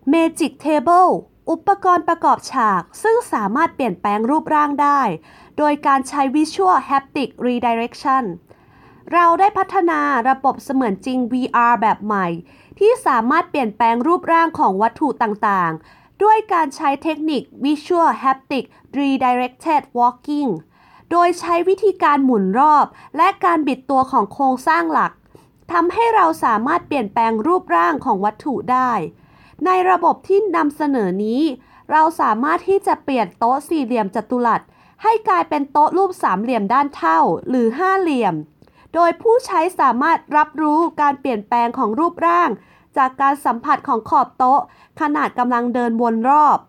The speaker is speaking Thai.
Magic Table อุปกรณ์ประกอบฉากซึ่งสามารถเปลี่ยนแปลงรูปร่างได้โดยการใช้ Visual Haptic Redirection เราได้พัฒนาระบบเสมือนจริง VR แบบใหม่ที่สามารถเปลี่ยนแปลงรูปร่างของวัตถุต่างๆด้วยการใช้เทคนิค Visual Haptic Redirected Walking โดยใช้วิธีการหมุนรอบและการบิดตัวของโครงสร้างหลักทำให้เราสามารถเปลี่ยนแปลงรูปร่างของวัตถุได้ในระบบที่นำเสนอนี้เราสามารถที่จะเปลี่ยนโต๊ะสี่เหลี่ยมจัตุรัสให้กลายเป็นโต๊ะรูปสามเหลี่ยมด้านเท่าหรือห้าเหลี่ยมโดยผู้ใช้สามารถรับรู้การเปลี่ยนแปลงของรูปร่างจากการสัมผัสของขอบโต๊ะขณะกำลังเดินวนรอบ